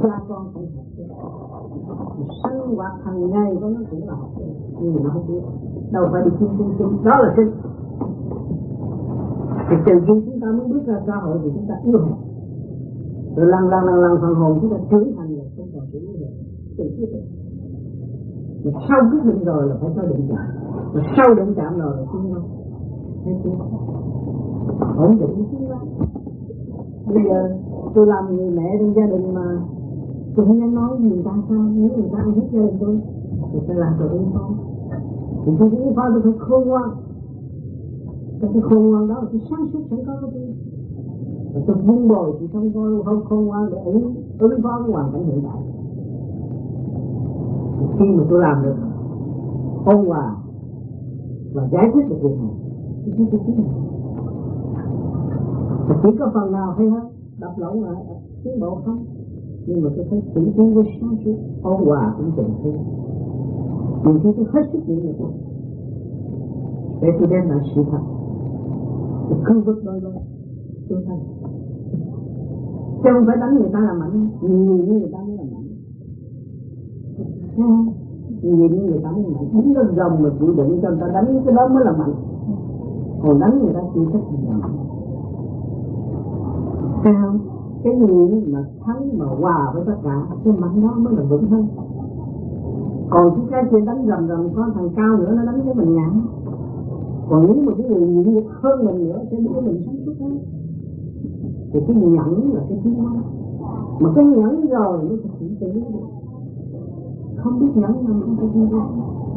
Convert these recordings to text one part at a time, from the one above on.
cha con phải học chứ. Sinh hoạt hàng ngày của nó cũng là học chứ. Nhưng mà nó không biết. Đâu phải đi chung. Đó là sinh. Thì trừ khi chúng ta mới bước ra xã hội thì chúng ta yêu hận. Rồi lần phần hồn chúng ta trưởng thành rồi không còn chịu nữa. Tự quyết định. Mà sau quyết định rồi là phải có định chạm. Mà sau định chạm rồi là tiến hóa. Thấy chưa? Ổn định tiến hóa. Bây giờ tôi làm người mẹ trong gia đình mà tôi không dám nói người ta sao. Nếu người ta không biết gia đình tôi thì tôi làm tôi ứng phó. Thì tôi ứng phó tôi phải khôn ngoan. Cái khôn ngoan đó là cái sáng suốt sẵn có của tôi. Và tôi vun bồi thì không có khôn ngoan để ứng phó với hoàn cảnh hiện tại. Khi mà tôi làm được ôn hòa và giải quyết được việc này thì tôi tiến hành. Và chỉ có phần nào hay hết đập lộn lại tiến bộ không, nhưng mà tôi phải tự tiến với sáng suốt ôn hòa cũng từng thứ. Nhiều khi tôi hết sức những người tôi để tôi đem lại sự thật, tôi không vứt đôi bên tôi thay. Chứ không phải đánh người ta là mạnh, nhiều người ta mới là mạnh. Nhiều người ta mới là mạnh, đúng là rồng mà chịu đựng cho người ta đánh cái đó mới là mạnh. Còn đánh người ta chịu trách gì là mạnh. Thấy không? Cái người mà thắng mà hòa với tất cả, cái mạnh đó mới là vững hơn. Còn cái kia đánh rầm có thằng cao nữa nó đánh cái mình ngã. Còn nếu mà cái người nhiều hơn mình nữa sẽ đưa mình sáng suốt hơn. Thì cái nhẫn là cái tiến hóa. Mà cái nhẫn rồi nó sẽ chỉ tự được. Không biết nhẫn là mình phải đi ra.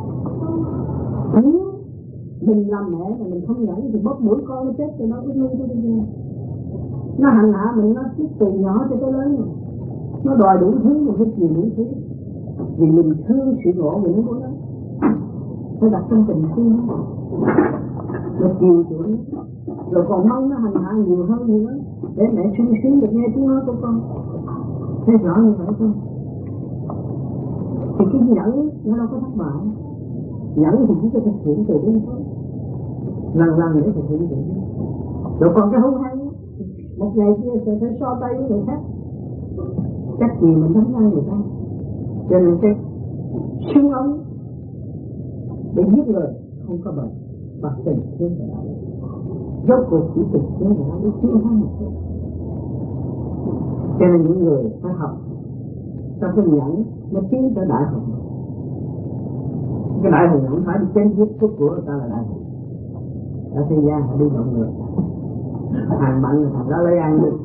Nếu mình làm mẹ mà mình không nhẫn thì bóp mũi con nó chết rồi nó cứ nuôi cho bây giờ. Nó hành hạ mình, nó thích từ nhỏ cho tới lớn. Nó đòi đủ thứ, mình phải chịu đủ thứ. Vì mình thương sự ngộ mình của nó. Phải đặt trong tình thương nó chiều chuộng. Rồi còn mong nó hành hạ nhiều hơn nữa để mẹ sung sướng được nghe tiếng nói của con. Thấy rõ như vậy không? Thì cái nhẫn nó đâu có thất bại. Nhẫn thì chỉ có thực hiện từ đến thôi. Lần để thực hiện từ đến. Rồi còn cái hung hăng một ngày kia sẽ phải so tay với người khác. Chắc gì mình đánh nhau người ta. Cho nên cái súng ống để giết người không có bền. Và tình thương và đạo đức. Rốt cuộc chỉ tình thương và đạo đức tiến hóa một chút. Cho nên những người phải học trong cái nhẫn nó tiến tới đại hùng. Cái đại hùng không phải đi chém giết cướp của người ta là đại hùng. Ở thế gian họ đi động ngược. Hàng mạnh là thằng đó lấy ăn đi.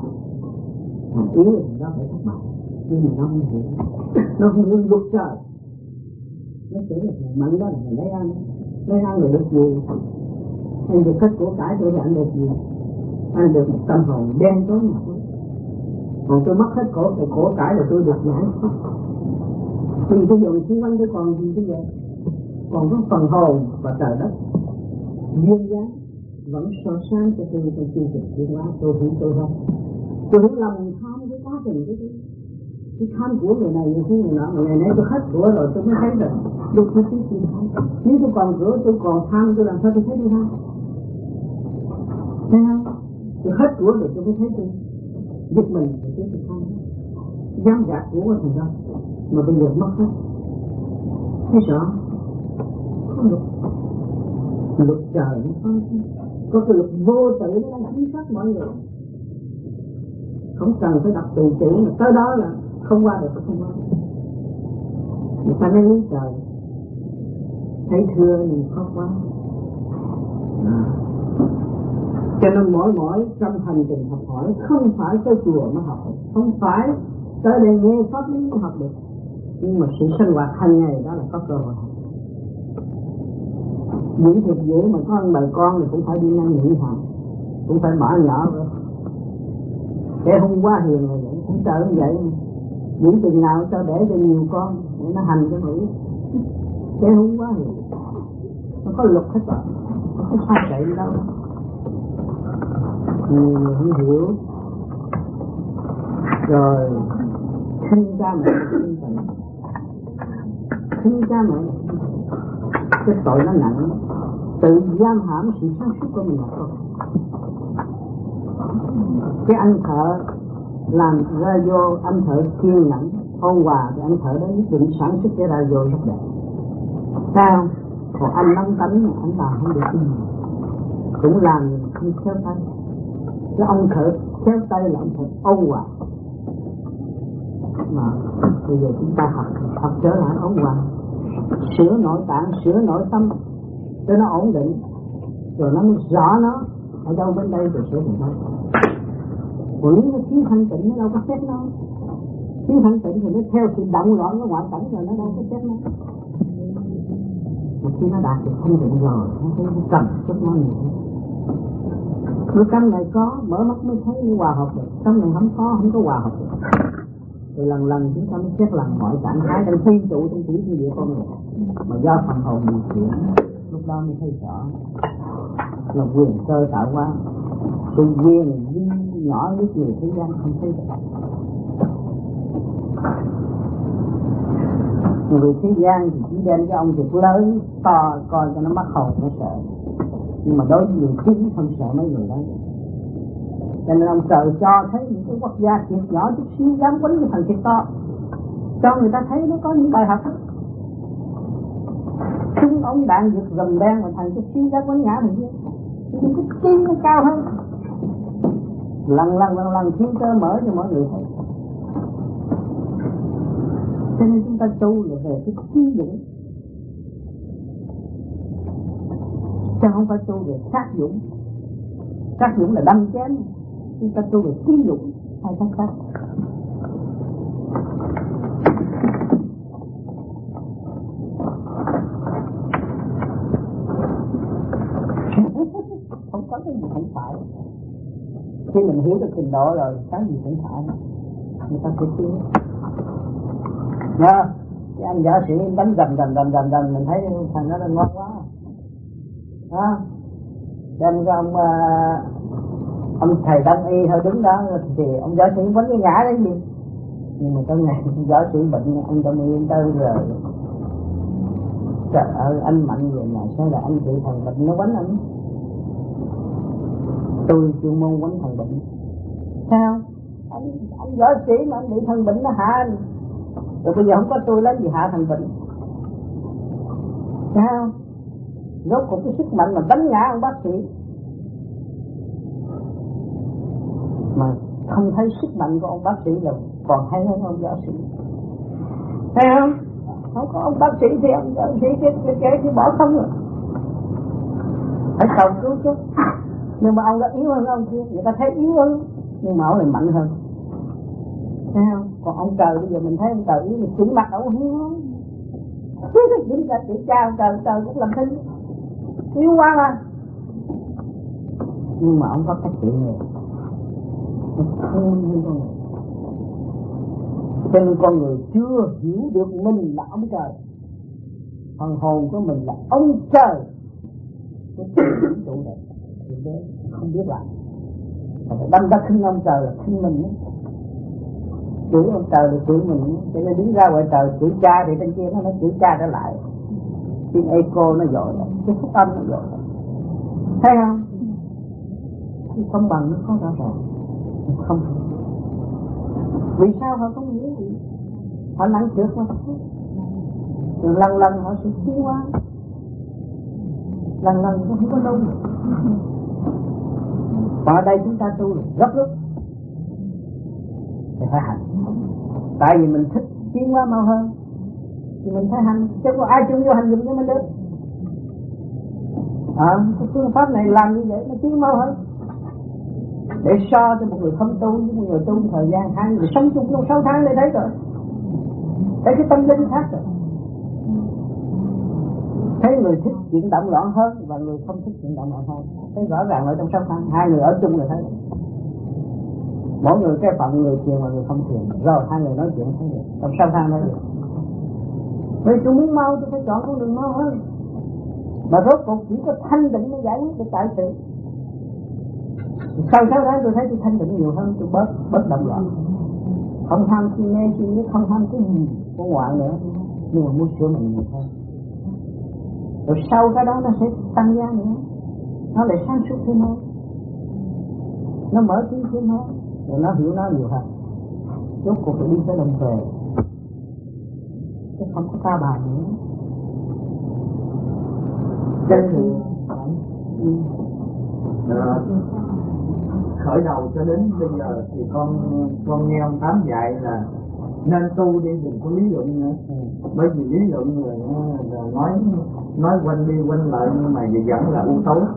Hàng yếu là thằng đó phải thất bại. Nhưng mà nó không hiểu. Nó không hiểu luật trời. Nó tưởng là thằng mạnh đó là thằng lấy ăn. Lấy ăn rồi được gì? Anh được hết của cải tôi thì anh được gì? Anh được một tâm hồn đen tối mà thôi. Còn tôi mất hết của cải là tôi được giải thoát. Thì tôi dùng xung quanh tôi còn gì bây giờ? Còn có phần hồn và trời đất duyên dáng vẫn soi sáng cho tôi trong chương trình tiến hóa. Tôi hiểu tôi không? Tôi hiểu lòng tham cái quá trình của tôi. Cái tham của người này, người nọ, ngày nay tôi hết của rồi tôi mới thấy rồi. Lúc tôi tiếp tôi tham. Nếu tôi còn của tôi còn tham tôi làm sao tôi thấy tôi tham? Thấy không? Tôi hết của rồi tôi mới thấy tôi giật mình thì tôi tham. Dám gạt của thằng đó mà bây giờ mất hết. Thấy rõ? Không được. Luật trời nó có cái luật vô tự nó đang kiểm soát mọi người. Không cần phải đọc từ chữ mà tới đó là không qua được, không qua được. Người ta nói lý trời thấy thương mình khóc quá. Cho nên mỗi trong hành trình học hỏi không phải tới chùa mới học, không phải tới đây nghe pháp lý mới học được, nhưng mà sự sinh hoạt hàng ngày đó là có cơ hội. Những thịt dễ mà có ăn bài con thì cũng phải đi năn nỉ họ, cũng phải bỏ nhỏ rồi. Để hôm qua hiền rồi vậy, không sợ như vậy. Những chừng nào cho để cho nhiều con để nó hành cho mũi. Để hôm qua hiền, nó có luật hết rồi, nó có sai chạy đâu. Nhiều người không hiểu. Rồi khinh cha mẹ là khinh tự. Khinh cha mẹ là khinh tự. Cái tội nó nặng, tự giam hãm sự sáng suốt của mình mà thôi. Cái anh thợ làm radio anh thợ kiên nhẫn ôn hòa thì anh thợ đó nhất định sản xuất cái radio rất đẹp. Sao? Còn anh nóng tánh anh làm không được cái gì, cũng làm không khéo tay. Cái ông thợ khéo tay là ông thợ ôn hòa. Mà bây giờ chúng ta học trở lại ôn hòa, sửa nội tạng, sửa nội tâm cho nó ổn định, rồi nó mới rõ nó ở đâu bên đây rồi sửa mình thôi. Còn nó thiếu thanh tịnh nó đâu có xét nó. Thiếu thanh tịnh thì nó theo sự động loạn của ngoại cảnh rồi nó đâu có xét nó. Một khi nó đạt được thanh tịnh rồi nó thấy nó cầm chút nó nhiều. Nếu trong này có mở mắt mới thấy nó hòa hợp được, trong này không có hòa hợp được. Rồi lần lần chúng ta mới xét lần mọi trạng thái đang phi trụ trong chỉ như vậy con người, mà do phần hồn điều khiển, lúc đó mới thấy rõ là quyền cơ tạo hóa. Sự quyền nhỏ nhất người thế gian không thấy được. Người thế gian thì chỉ đem cái ông việc lớn to coi cho nó mắc hồn nó sợ, nhưng mà đối với người chính không sợ mấy người đó. Cho nên ông trời cho thấy những cái quốc gia thiệt nhỏ chút xíu dám quánh cái thằng thiệt to, cho người ta thấy nó có những bài học. Chúng ông đạn giật rầm đen mà thằng chút xíu dám quánh ngã thằng kia, nhưng cái chi nó cao hơn. Lần thiên cơ mở cho mọi người thấy. Cho nên chúng ta tu là về cái trí dũng, chứ không phải tu về sát dũng. Sát dũng là đâm chém, chúng ta tu về trí dũng, hai cái khác. Không có cái gì không phải. Khi mình hiểu được trình độ rồi, cái gì cũng phải, người ta sẽ tiến. Nha, cái anh võ sĩ đánh rầm, mình thấy thằng đó ngon quá. Đem cái ông thầy đông y thôi đứng đó thì ông võ sĩ quánh cái ngã đấy gì. Nhưng mà trong ngày võ sĩ bệnh, ông đông y tới rồi. Trời ơi, anh mạnh vậy mà sao là anh bị thằng bệnh nó quánh anh? Tôi chuyên môn quánh thằng bệnh. Sao? Anh võ sĩ mà anh bị thằng bệnh nó hạ anh. Rồi bây giờ không có tôi lấy gì hạ thằng bệnh. Sao? Rốt cuộc cái sức mạnh mà đánh ngã ông bác sĩ, mà không thấy sức mạnh của ông bác sĩ là còn hay hơn ông võ sĩ. Thấy không? Không có ông bác sĩ thì ông võ sĩ cái bỏ không rồi. Phải cầu cứu chứ. Nhưng mà ông đã yếu hơn ông kia, người ta thấy yếu hơn, nhưng mà ông lại mạnh hơn. Thấy không? Còn ông trời bây giờ mình thấy ông trời yếu thì chỉ mặt ông hiếu lắm. Chúng ta chỉ cha ông trời cũng làm thinh, yếu quá mà. Nhưng mà ông có cách trị người, nó thương như con người. Cho nên con người chưa hiểu được mình là ông trời, phần hồn của mình là ông trời. Cái chuyện trụ này thì thế không biết làm, mà phải đâm ra khinh ông trời là khinh mình đó. Chửi ông trời là chửi mình đó. Cho nên đứng ra ngoài trời chửi cha thì trên kia nó chửi cha trở lại, tiếng echo nó dội lại, cái phúc âm nó dội lại. Thấy không? Cái công bằng nó có rõ ràng. Không. Vì sao họ không hiểu gì? Họ nặng trược mà. Rồi lần họ sẽ tiến hóa. Lần nó không có đâu. Và ở đây chúng ta tu là gấp rút thì phải hành. Tại vì mình thích tiến hóa mau hơn thì mình phải hành, chứ có ai chung vô hành dụng cho mình được. Cái phương pháp này làm như vậy nó tiến mau hơn. Để so cho một người không tu với một người tu thời gian, hai người sống chung trong 6 tháng để thấy rồi, thấy cái tâm linh khác rồi. Thấy người thích chuyện động loạn hơn và người không thích chuyện động loạn hơn, thấy rõ ràng ở trong 6 tháng hai người ở chung là thấy. Mỗi người cái phận, người thiền và người không thiền, rồi hai người nói chuyện thấy được trong 6 tháng nói được. Vì tôi muốn mau tôi phải chọn con đường mau hơn. Mà rốt cuộc chỉ có thanh định mới giải quyết được tại sự. Sau 6 tháng tôi thấy tôi thanh định nhiều hơn, tôi bớt động loạn, không tham si mê si nhất, không tham cái gì của ngoại nữa, nhưng mà muốn sửa mình nhiều hơn. Rồi sau cái đó nó sẽ tăng giá nữa, nó lại sáng suốt thêm hơn, nó mở trí thêm hơn, rồi nó hiểu nó nhiều hơn. rốt cuộc phải đi tới đồng về, chứ không có ca bài nữa. Chân thì khởi đầu cho đến bây giờ thì con nghe ông Tám dạy là nên tu đi, đừng có lý luận nữa. Bởi vì lý luận rồi nói quanh đi quanh lại nhưng mà vẫn là u tối.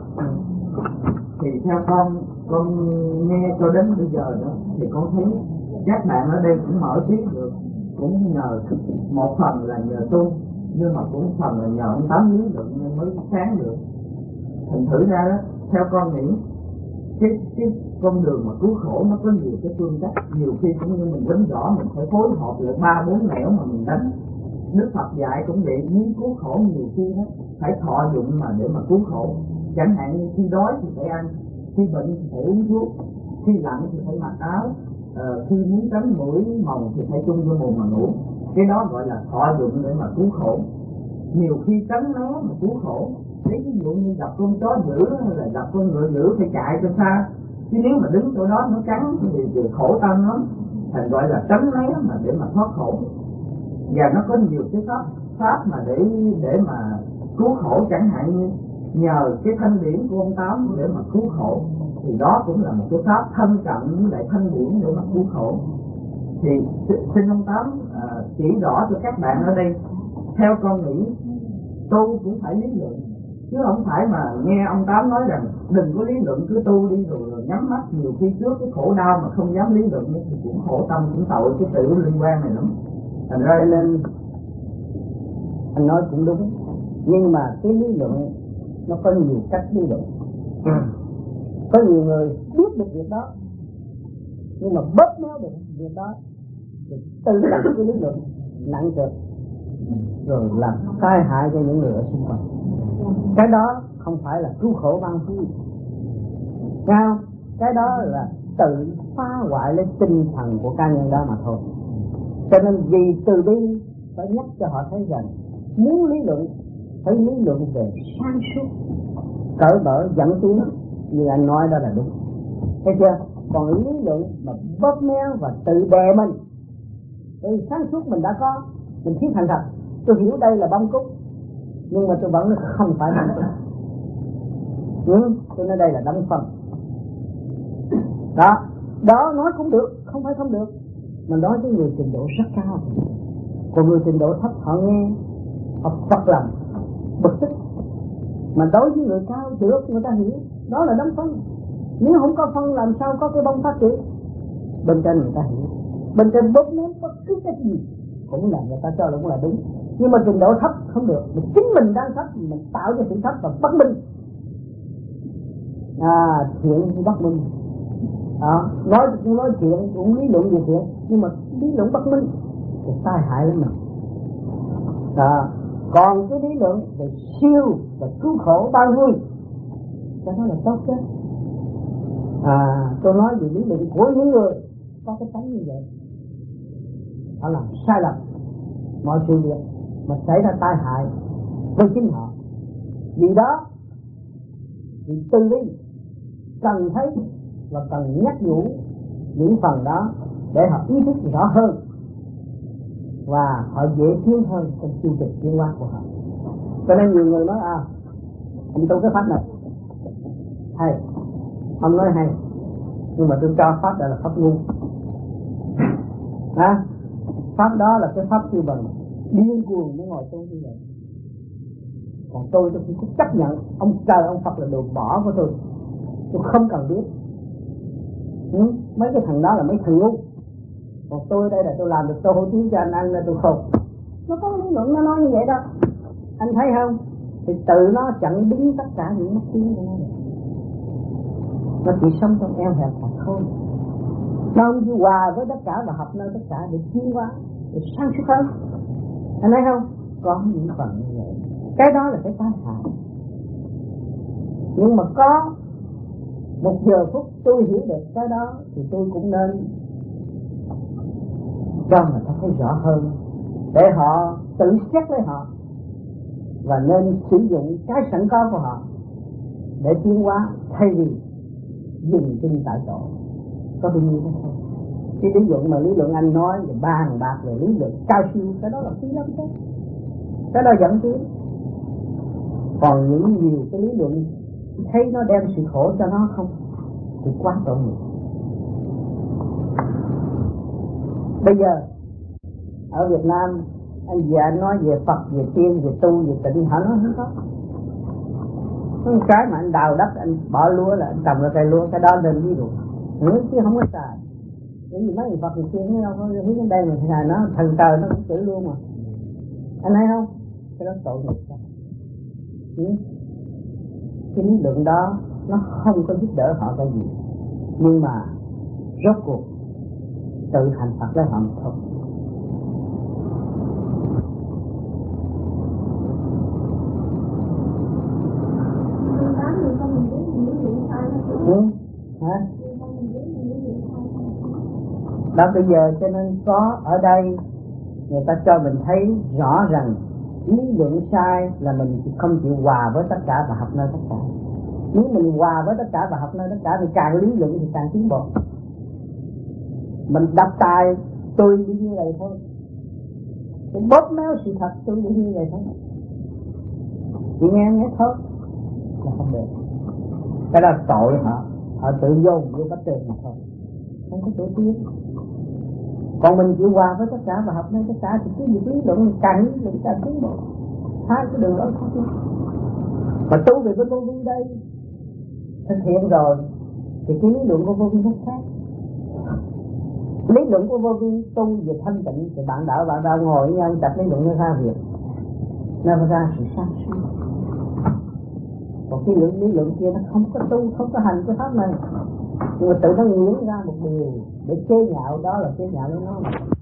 Thì theo con nghe cho đến bây giờ đó thì con thấy các bạn ở đây cũng mở trí được, cũng nhờ một phần là nhờ tu, nhưng mà cũng phần là nhờ ông Tám lý luận nên mới sáng được. Thành thử ra đó, theo con nghĩ cái con đường mà cứu khổ nó có nhiều cái phương cách, nhiều khi cũng như mình đánh rõ mình phải phối hợp lại 3-4 nẻo mà mình đánh. Đức Phật dạy cũng vậy, muốn cứu khổ nhiều khi đó phải thọ dụng mà để mà cứu khổ. Chẳng hạn như khi đói thì phải ăn, khi bệnh thì phải uống thuốc, khi lạnh thì phải mặc áo, khi muốn tránh mũi mồng thì phải chung vô mồm mà ngủ. Cái đó gọi là thọ dụng để mà cứu khổ. Nhiều khi tránh nó mà cứu khổ. Lấy ví dụ như gặp con chó dữ hay là gặp con ngựa dữ phải chạy cho xa, chứ nếu mà đứng chỗ đó nó cắn thì khổ tâm nó, thành gọi là tránh né mà để mà thoát khổ. Và nó có nhiều cái pháp mà để mà cứu khổ, chẳng hạn như nhờ cái thanh điển của ông Tám để mà cứu khổ, thì đó cũng là một cái pháp thân cận với lại thanh điển để mà cứu khổ. Thì xin ông Tám chỉ rõ cho các bạn ở đây. Theo con nghĩ tu cũng phải lý luận, chứ không phải mà nghe ông Tám nói rằng đừng có lý luận, cứ tu đi rồi nhắm mắt. Nhiều khi trước cái khổ đau mà không dám lý luận thì cũng khổ tâm, cũng tội cái sự liên quan này lắm. Thành ra nên anh nói cũng đúng, nhưng mà cái lý luận nó có nhiều cách lý luận. Có nhiều người biết được việc đó nhưng mà bóp méo được việc đó, rồi tự đặt cái lý luận nặng trịch, rồi làm tai hại cho những người ở xung quanh. Cái đó không phải là cứu khổ văn phi, sao? Cái đó là tự phá hoại lên tinh thần của cá nhân đó mà thôi. Cho nên vì từ bi phải nhắc cho họ thấy rằng muốn lý luận phải lý luận về sáng suốt, cởi mở dẫn tiến, như anh nói đó là đúng, thấy chưa? Còn lý luận mà bóp méo và tự đè mình, thì sáng suốt mình đã có, mình thiết thành thật. Tôi hiểu đây là bông cúc, nhưng mà tôi vẫn không phải bông cúc. Tôi nói đây là đóng phân. Đó nói cũng được, không phải không được. Mà nói với người trình độ rất cao, còn người trình độ thấp họ nghe họ phật lòng bực tức. Mà đối với người cao được, người ta hiểu đó là đóng phân. Nếu không có phân làm sao có cái bông phát triển. Bên trên người ta hiểu, bên trên bóp méo bất cứ cái gì cũng là người ta cho là cũng là đúng. Nhưng mà trình độ thấp không được, mình chính mình đang thấp, mình tạo ra sự thấp và bất minh. Thiện thì bất minh. Nói chuyện cũng lý luận về thiện, nhưng mà lý luận bất minh thì tai hại lắm mà. Còn cái lý luận về siêu và cứu khổ bao vui, cái đó là tốt chứ. Tôi nói về lý luận của những người có cái tánh như vậy, họ làm sai lầm mọi sự việc mà xảy ra tai hại với chính họ. Vì đó thì từ bi cần thấy và cần nhắc nhủ những phần đó để họ ý thức rõ hơn và họ dễ tiến hơn trong chương trình tiến hóa của họ. Cho nên nhiều người nói ông tu cái pháp này hay, ông nói hay, nhưng mà tôi cho pháp đó là pháp ngu. Pháp đó là cái pháp kêu bằng điên cuồng mới ngồi tu như vậy. Còn tôi cũng chấp nhận ông trời ông Phật là đồ bỏ của tôi không cần biết. Mấy cái thằng đó là mấy thằng ngu. Còn tôi đây là tôi làm được tô hủ tiếu cho anh ăn là tôi khôn. Nó có lý luận nó nói như vậy đó, anh thấy không? Thì tự nó chặn đứng tất cả những mất tiếng của nó chỉ sống trong eo hẹp mà thôi. Nó không chịu hòa với tất cả và hợp nơi tất cả để tiến hóa, để sáng suốt hơn. Anh thấy không? Có những phần như vậy, cái đó là cái tai hại. Nhưng mà có một giờ phút tôi hiểu được cái đó thì tôi cũng nên cho người ta thấy rõ hơn, để họ tự xét lấy họ và nên sử dụng cái sẵn có của họ để tiến hóa, thay vì dừng chân tại chỗ. Có bao nhiêu đó thôi. Cái lý luận mà lý luận anh nói về bàn bạc về lý luận cao siêu, cái đó là phí lắm chứ, cái đó dẫn tiến. Còn những nhiều cái lý luận thấy nó đem sự khổ cho nó không thì quá tội nghiệp. Bây giờ ở Việt Nam anh về anh nói về Phật, về tiên, về tu, về tịnh, họ nói không có. Cái mà anh đào đất, anh bỏ lúa là anh trồng ra cây lúa, cái đó lên ví dụ chứ không có xài. Bởi vì mấy người Phật người tiên nó đâu có hướng đến đây mà xài nó, thần trời nó cũng chửi luôn mà. Anh thấy không? Cái đó tội nghiệp sao? Cái lý luận đó nó không có giúp đỡ họ cái gì, nhưng mà rốt cuộc tự hành Phật lấy họ thôi. Hả? Đó bây giờ cho nên có ở đây người ta cho mình thấy rõ rằng lý luận sai là mình không chịu hòa với tất cả và học nơi tất cả. Nếu mình hòa với tất cả và học nơi tất cả thì càng lý luận thì càng tiến bộ. Mình đập tài tôi như vậy thôi, tôi bóp méo sự thật tôi như vậy thôi, chị nghe thôi là không được. Cái đó tội họ tự dồn vô bắt trường mà thôi, không có tổ tiên. Còn mình chịu hòa với tất cả và học nên tất cả thì cái việc lý luận càng tiến bộ. Hai cái đường đó không. Mà tu về bên vô vi đây thực hiện rồi thì cái lý luận của vô vi nó khác. Lý luận của vô vi tu về thanh tịnh thì bạn đạo ngồi với anh đặt lý luận nó ra việc, nó ra sự sáng suốt. Còn cái lý luận kia nó không có tu, không có hành cái pháp này, nhưng mà tự nó nghiến ra một điều để chế nhạo, đó là chế nhạo với nó.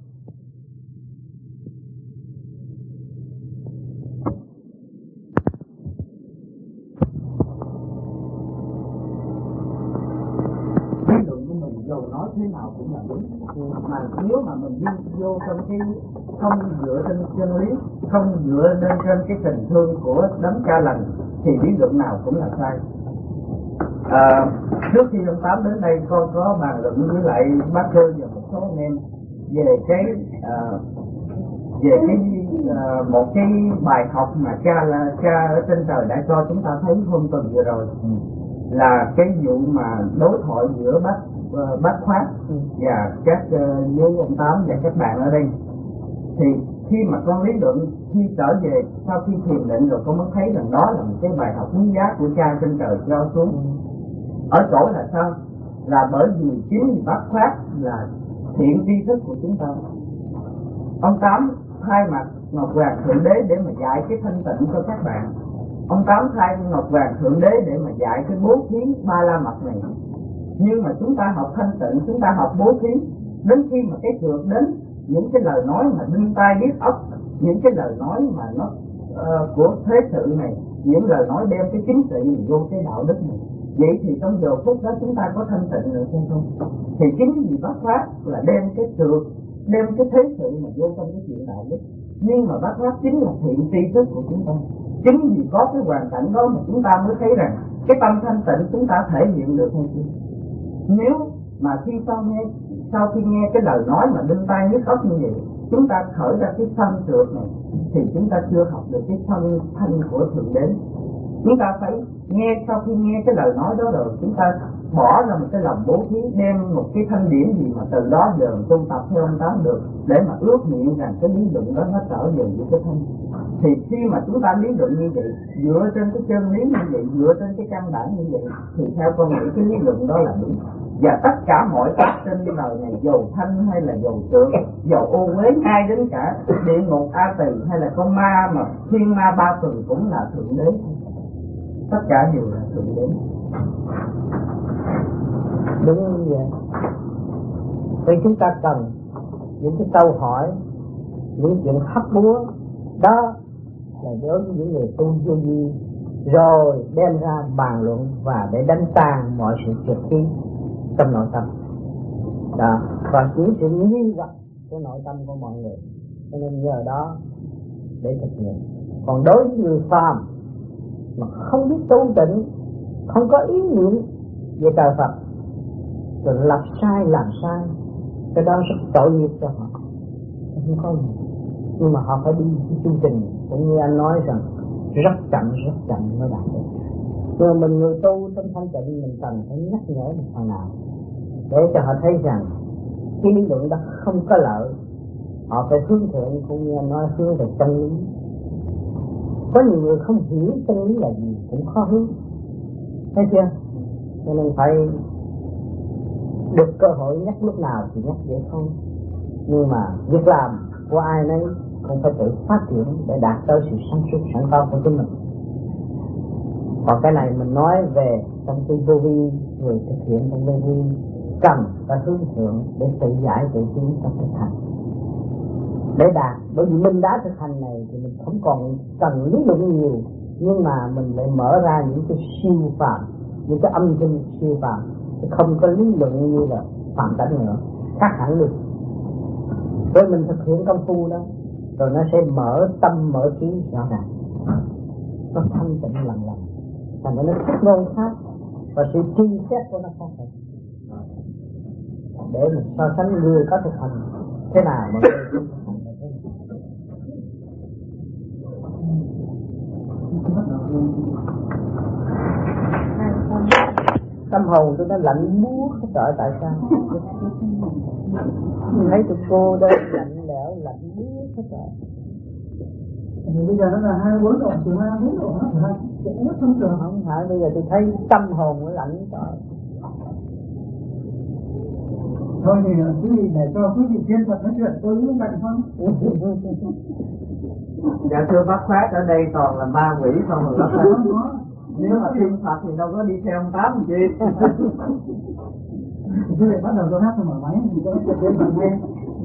Lý luận của mình dù nói thế nào cũng là đúng, mà nếu mà mình đi vô trong cái không dựa trên chân lý, không dựa lên trên cái tình thương của đấng cha lành thì lý luận nào cũng là sai. Trước khi ông Tám đến đây con có bàn luận với lại bác Cơ và một số anh em về một cái bài học mà cha ở trên trời đã cho chúng ta thấy hôm tuần vừa rồi, là cái vụ mà đối thoại giữa bác Khoát và các với ông Tám và các bạn ở đây. Thì khi mà con lý luận, khi trở về sau khi thiền định rồi, con mới thấy rằng đó là một cái bài học quý giá của cha trên trời cho xuống. Ở chỗ là sao? Là bởi vì chính vì bác Khoát là thiện tri thức của chúng ta. Ông Tám thay mặt Ngọc Hoàng Thượng Đế để mà dạy cái thanh tịnh cho các bạn. Ông Tám thay Ngọc Hoàng Thượng Đế để mà dạy cái bố thí ba la mật này. Nhưng mà chúng ta học thanh tịnh, chúng ta học bố thí, đến khi mà cái trượt đến những cái lời nói mà đinh tai điếc óc, những cái lời nói mà nó của thế sự này, những lời nói đem cái chính trị vô cái đạo đức này, vậy thì trong giờ phút đó chúng ta có thanh tịnh được hay không? Thì chính vì bác Pháp là đem cái trượt, đem cái thế sự mà vô trong cái chuyện đạo đức. Nhưng mà bác Pháp chính là thiện tri thức của chúng ta. Chính vì có cái hoàn cảnh đó mà chúng ta mới thấy rằng cái tâm thanh tịnh chúng ta thể hiện được hay chưa. Nếu mà sau khi nghe cái lời nói mà đinh tai nhức óc như vậy, chúng ta khởi ra cái sân trượt này, thì chúng ta chưa học được cái sân thanh của Thượng Đế. Chúng ta phải nghe, sau khi nghe cái lời nói đó rồi, chúng ta bỏ ra một cái lòng bố thí, đem một cái thanh điển gì mà từ đó giờ tu tập theo ông Tám được, để mà ước nguyện rằng cái lý luận đó nó trở về với cái thanh. Thì khi mà chúng ta lý luận như vậy, dựa trên cái chân lý như vậy, dựa trên cái căn bản như vậy, thì theo con nghĩ cái lý luận đó là đúng. Và tất cả mọi pháp trên đời này, dầu thanh hay là dầu trượt, dầu ô uế, ngay đến cả địa ngục A Tỳ hay là con ma mà thiên ma ba tuần cũng là Thượng Đế. Tất cả đều là Thượng Đế. Đúng như vậy. Nên chúng ta cần những cái câu hỏi, những chuyện hấp búa đó là đối với những người tu vô vi, rồi đem ra bàn luận và để đánh tan mọi sự trượt khí trong nội tâm đó, và những sự nghi hoặc của nội tâm của mọi người. Cho nên nhờ đó để thực hiện. Còn đối với người phàm mà không biết tu tịnh, không có ý niệm về trời Phật, rồi lập sai làm sai, cái đó rất tội nghiệp cho họ, không có gì. Nhưng mà họ phải đi cái chương trình cũng như anh nói rằng rất chậm mới đạt được. Rồi mình người tu trong thanh tịnh mình cần phải nhắc nhở một phần nào để cho họ thấy rằng cái lý luận đó không có lợi. Họ phải hướng thượng cũng như anh nói, hướng về chân lý. Có nhiều người không hiểu chân lý là gì cũng khó hướng, thấy chưa? Cho nên phải được cơ hội nhắc lúc nào thì nhắc vậy thôi. Nhưng mà việc làm của ai nấy cũng phải tự phát triển để đạt tới sự sáng suốt sẵn có của chính mình. Còn cái này mình nói về trong cái vô vi, người thực hiện trong vô vi cần phải hướng thượng để tự giải tự tiến trong thực hành để đạt. Bởi vì mình đã thực hành này thì mình không còn cần lý luận nhiều, nhưng mà mình lại mở ra những cái siêu phàm, những cái âm thanh siêu phàm, không có lý luận như là phàm cảnh nữa, khác hẳn luôn. Rồi mình thực hiện công phu đó, rồi nó sẽ mở tâm mở trí rõ ràng, nó thanh tịnh lần lần, thành ra nó thức ngôn khác và sự tri xét của nó khác hơn. Để mình so sánh người có thực hành thế nào mà người không thực hành là thế nào. Tâm hồn tôi nó lạnh buốt, không sợ tại sao? Mình thấy tụi cô đây lạnh lẽo, lạnh buốt, không sợ. Bây giờ nó là 24 độ, từ 24 độ nó phải không được. Không phải, bây giờ tôi thấy tâm hồn nó lạnh trời. Thôi thì quý vị để cho quý vị chuyên thuật nói chuyện, tôi cũng bệnh không? Dạ thưa bác Phát, ở đây toàn là ma quỷ không mà bác Phát. Nếu mà thiên Phật thì đâu có đi theo ông Tám làm chi. Quý vị bắt đầu tôi hát tôi mở máy thì tôi sẽ đến bằng nghe.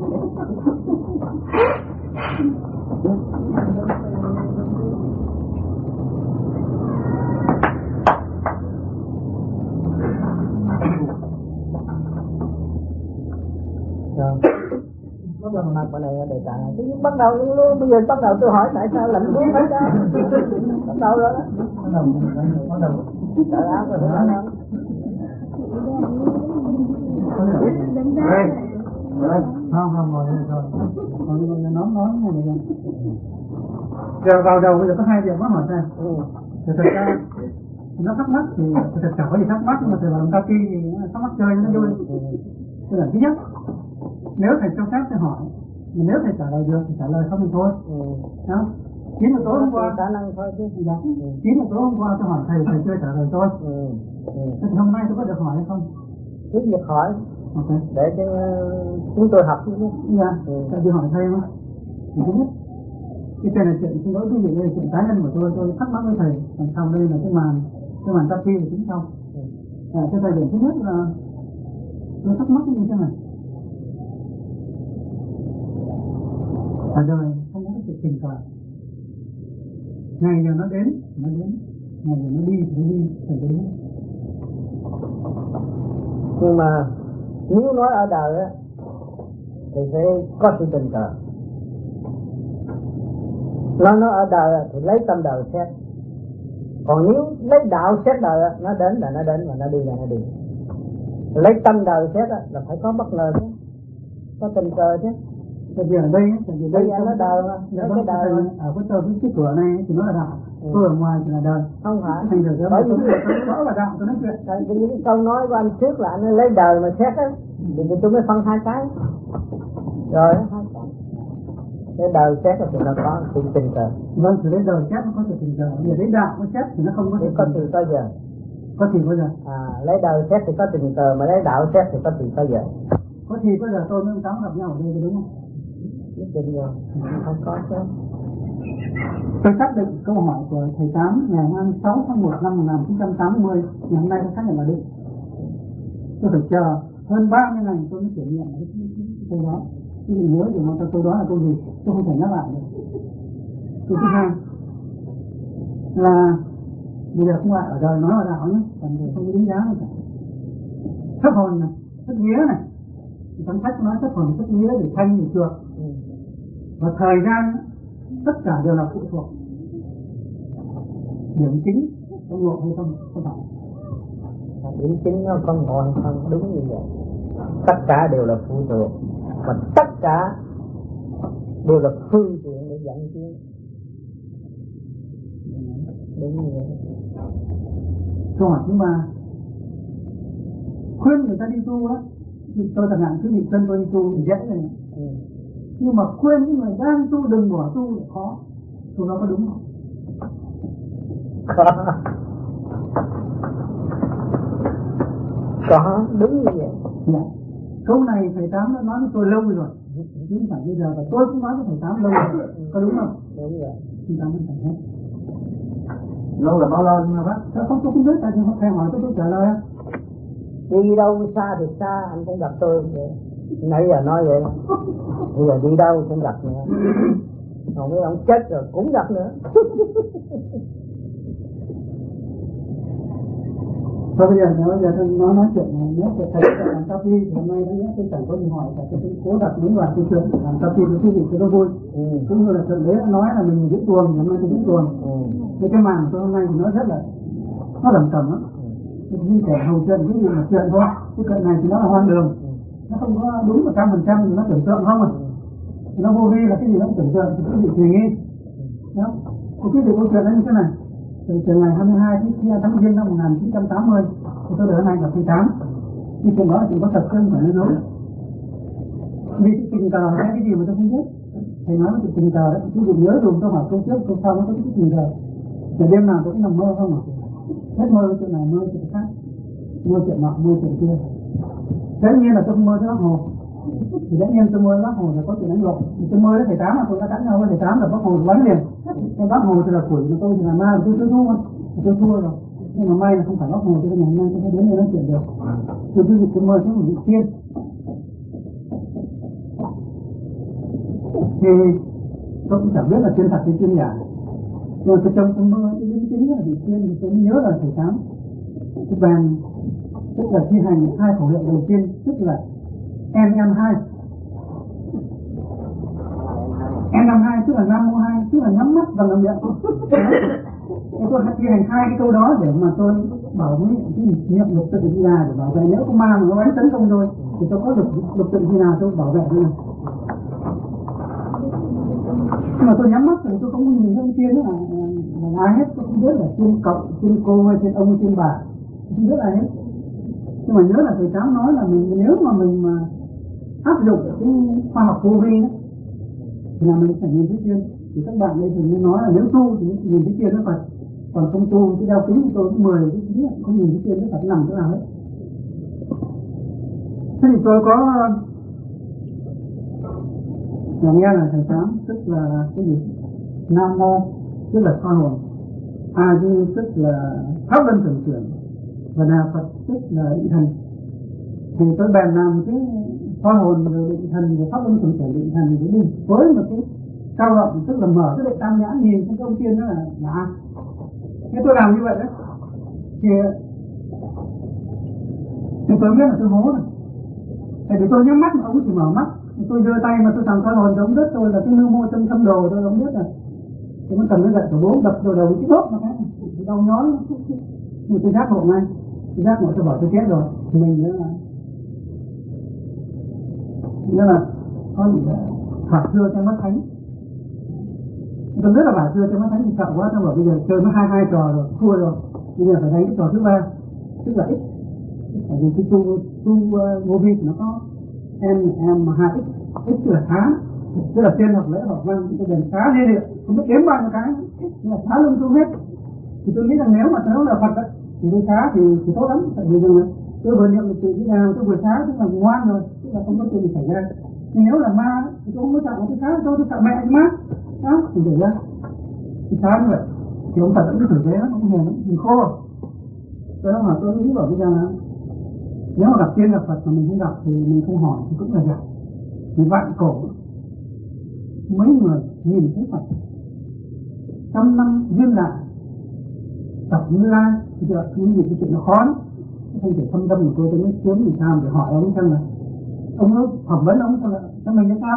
Bắt đầu mặt bên này đề tài này. Bắt đầu luôn, bây giờ bắt đầu tôi hỏi tại sao lạnh buốt hết đó. Bắt đầu rồi đó. Bắt đầu. Tại áo rồi đó. Không ngồi đây rồi. Còn nói này. Giờ vào đầu bây giờ có 2 điều mắc hỏi xem. Thì thật ra nó thắc mắc thì thật chẳng có gì thắc mắc, nhưng mà từ vào ca kỳ thì nó thắc mắc chơi nó vui. Tức là thứ nhất, nếu thầy cho phép thì hỏi, mà nếu thầy trả lời được thì trả lời, không thì thôi. Đó. 9 giờ tối hôm qua, khả năng thôi chứ. 9 giờ tối hôm qua tôi hỏi thầy chưa trả lời tôi. Thế thì hôm nay tôi có được hỏi hay không? Cứ việc hỏi. Ok. Để cho chúng tôi học chứ. Dạ. Tại vì hỏi thầy mà. Thì thứ nhất, cái chuyện này chuyện xin lỗi quý vị, đây là chuyện cá nhân của tôi thắc mắc với thầy. Còn sau đây là cái màn ta phi của chính sau. Cái thời điểm thứ nhất là tôi thắc mắc như thế này. Ở đời không có cái sự tình cờ. Ngày giờ nó đến, ngày giờ nó đi thì nó đi, phải đến. Nhưng mà nếu nói ở đời á thì phải có sự tình cờ. Nói ở đời thì lấy tâm đời xét. Còn nếu lấy đạo xét đời nó đến là nó đến, mà nó đi là nó đi. Lấy tâm đời xét là phải có bất ngờ chứ, có tình cờ chứ. Tại vì ở đây nó đời mà, cái đời mà. Ở cái cửa này thì nó là đạo, tôi ở ngoài thì là đời. Không phải. Thành thử ra bởi vì đó là đạo, tôi nói chuyện. Tại vì những câu nói của anh trước là anh lấy đời mà xét á, thì tôi mới phân hai cái. Rồi đó, hai cái. Cái đời xét thì nó có sự tình cờ. Vâng, thì lấy đời xét nó có sự tình cờ. Giờ lấy đạo nó xét thì nó không có sự tình cờ. Có từ bao giờ? Có thì bao giờ? Lấy đời xét thì có tình cờ, mà lấy đạo xét thì có từ bao giờ? Có thì bao giờ tôi với ông Tám gặp nhau ở đây đúng không? Nhất định rồi, không có chứ. Tôi xác định câu hỏi của thầy Tám ngày 26 tháng 1 năm 1980, ngày hôm nay tôi xác nhận là đúng. Tôi phải chờ hơn 30 ngày tôi mới kiểm nghiệm cái câu đó. Tôi nhớ được nó câu đó là câu gì, tôi không thể nhắc lại được. Câu thứ hai là bây giờ không phải ở đời nói ở đạo nhé, còn người không có đánh giá nữa. Thất hồn này, thất nghĩa này, trong sách nói thất hồn thất nghĩa để thanh để trượt. Và thời gian tất cả đều là phụ thuộc. Điểm chính có ngộ hay không phải. Điểm chính nó có ngộ hay không, đúng như vậy. tất cả đều là phụ thuộc, và tất cả đều là phương tiện để dẫn tiến. Đúng như vậy. Câu hỏi thứ ba, khuyên người ta đi tu á, thì tôi chẳng hạn cứ bị chân tôi đi tu thì dễ này. Nhưng mà khuyên những người đang tu đừng bỏ tu là khó. Câu đó có đúng không? Có, đúng như vậy. Dạ. Câu này thầy Tám đã nói với tôi lâu rồi, chứ không phải bây giờ, và tôi cũng nói với thầy Tám lâu rồi. Có đúng không? Đúng rồi. Thầy Tám mới phải hết. Lâu là bao lâu mà bác? Sao không, tôi không biết, tại vì thầy hỏi tôi trả lời. Đi đâu xa thì xa, anh cũng gặp tôi vậy. Nãy giờ nói vậy, bây giờ đi đâu cũng gặp nữa. Còn mấy ông chết rồi cũng gặp nữa. Thôi bây giờ tôi nói chuyện này, nếu thầy làm sao đi thì hôm nay đã nhớ tôi chẳng có gì hỏi, tại tôi cố đặt mấy loạt câu chuyện làm sao đi với quý vị cho nó vui. Cũng như là thượng đế nói là mình giữ tuồng, hôm nay tôi giữ tuồng. Cái màn tôi hôm nay thì nó rất là nó đầm tầm lắm. Như kẻ hầu chân cái gì mà chuyện thôi, cái chuyện này thì nó là hoang đường, nó không có đúng 100% thì nó tưởng tượng không à. Nó vô vi là cái gì nó tưởng tượng thì quý vị tùy nghi. Đó, thì quý vị câu chuyện nó như thế này. Từ ngày 22 tháng Giêng năm 1980 thì tôi ở này gặp thầy Tám. Nhưng chuyện đó thì có thật chứ không phải nói dối. Vì cái tình cờ hay cái gì mà tôi không biết. Thầy nói cái tình cờ đấy, quý vị nhớ dùng tôi hỏi câu trước câu sau nó có cái tình cờ. Thì đêm nào tôi cũng nằm mơ không à. Hết mơ chuyện này mơ chuyện khác, mơ chuyện nọ mơ chuyện kia. Tất nhiên là tôi không mơ tới Bác Hồ. Thì tất nhiên tôi mơ Bác Hồ là có chuyện đánh lộn. Tôi mơ đến thầy Tám là tôi đã cãi nhau với thầy Tám là Bác Hồ bắn liền. Cái Bác Hồ thì là quỷ, mà tôi thì là ma, tôi thua rồi. Nhưng mà may là không phải Bác Hồ, cho nên ngày hôm nay tôi phải đến đây nói chuyện được. Tôi mơ xuống một vị tiên. Thì tôi cũng chẳng biết là tiên thật hay tiên giả. Rồi tôi trong tôi mơ tôi đến chính là vị tiên thì tôi nhớ là thầy Tám. Cái bàn tức là thi hành hai khẩu hiệu đầu tiên, tức là NM2. NM2 tức là Nam Mô 2, tức là nhắm mắt và làm miệng. Tôi thi hành hai cái câu đó để mà tôi bảo với cái niệm lục tự di đà để bảo vệ, nếu có ma mà nó đánh tấn công tôi thì tôi có lục tự di đà tôi bảo vệ thôi này. Nhưng mà tôi nhắm mắt thì tôi không có nhìn thấy tiên là ai hết, tôi không biết là tiên cậu, tiên cô hay tiên ông, tiên bà, không biết ai hết. Nhưng mà nhớ là thầy Tám nói là nếu mà mình mà áp dụng cái khoa học vô vi thì là mình phải nhìn thấy tiên. Thì các bạn đây thường nói là nếu tu thì nhìn thấy tiên nó Phật, còn không tu cái đeo kính của tôi cũng 10 cái biết không nhìn thấy tiên nó Phật nằm chỗ nào hết. Thế thì tôi có nghe là thầy Tám tức là cái gì? Nam Mô tức là con hồn, A Di tức là pháp luân thường chuyển, và Đà Phật tức là định thần. Thì tôi bèn làm cái con hồn rồi định thần và pháp luân thường chuyển định thần thì đi với một cái cao rộng, tức là mở cái đệ tam nhãn nhìn cái ông tiên đó là ai. Thế tôi làm như vậy đấy thì tôi biết là tôi hố rồi. Tại vì tôi nhắm mắt mà ông chỉ mở mắt, tôi giơ tay mà tôi thằng con hồn giống đất tôi là cái lưu mô trong thâm đồ tôi không biết là tôi mới cầm cái gậy của bố đập vào đầu cái đốt mà cái đau nhói. Nhưng tôi giác ngộ ngay, tôi giác ngộ tôi bảo tôi chết rồi. Mình nữa là có gì đó phải xưa cho mắt thánh. Tôi biết là phải xưa cho mắt thánh thì sợ quá, tôi bảo bây giờ chơi nó hai trò rồi, thua rồi, bây giờ phải đánh cái trò thứ ba, tức là x. Tại vì cái tu vô vi thì nó có M2x, x tức là tháng, tức là tiên học lễ học văn, cái đền phá đi địa, không biết kiếm bao nhiêu cái, nhưng mà phá lung tung hết. Thì tôi nghĩ rằng nếu mà nó là Phật ấy, thì tôi phá thì tốt lắm. Tại vì rằng tôi vừa niệm được từ cái nào tôi vừa phá tức là ngoan rồi, tức là không có chuyện gì xảy ra. Nhưng nếu là ma thì tôi không có sợ cái phá, tôi sợ mẹ chứ má. Đó, thì để ra thì phá như vậy thì ông Phật vẫn cứ thử thế, ông hiền lắm, mình khô. Tôi nói mà tôi nghĩ bảo bây giờ là nếu mà gặp tiên gặp Phật mà mình không gặp thì mình không hỏi thì cũng là gặp. Thì vạn cổ mấy người nhìn thấy Phật, trăm năm duyên lại tập Như Lai thì tôi nghĩ cái chuyện nó khó lắm. Không thể thâm tâm của tôi mới kiếm làm sao để hỏi ông xem là ông nó phỏng vấn ông xem là cho mình là sao.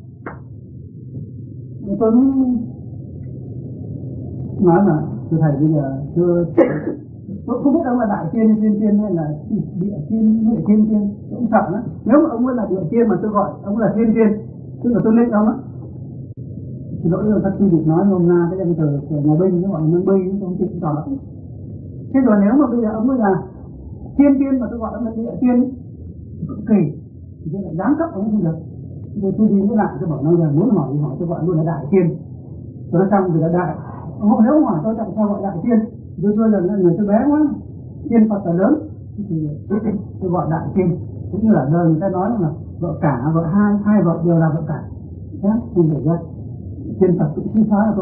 Tôi mới nói là thưa thầy bây giờ Tôi không biết ông là đại tiên hay là địa tiên hay là thiên tiên, ông sợ lắm. Nếu mà ông ấy là địa tiên mà tôi gọi ông là thiên tiên, tức là tôi lên ông á. Thì lỗi là các quy định nói hôm nay cái danh từ của nhà binh nó gọi là binh, ông chịu trò lắm. Thế rồi nếu mà bây giờ ông ấy là thiên tiên mà tôi gọi ông là địa tiên kỳ thì tôi lại dám cấp ông không được. Tôi đi với lại tôi bảo nó là muốn hỏi thì hỏi tôi gọi luôn là đại tiên. Tôi nói xong thì là đại. Nếu hỏi tôi tại sao gọi đại tiên, tôi là người tôi bé quá, tiên Phật là lớn thì tôi gọi đại tiên. Cũng như là đời người ta nói là vợ cả, vợ hai vợ đều là vợ cả. Thế không thể ra tiên Phật cũng suy phá là thôi.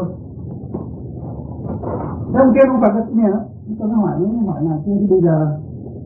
Thế ông tiên ông Phật cái gì đó, tôi hỏi là tiên bây giờ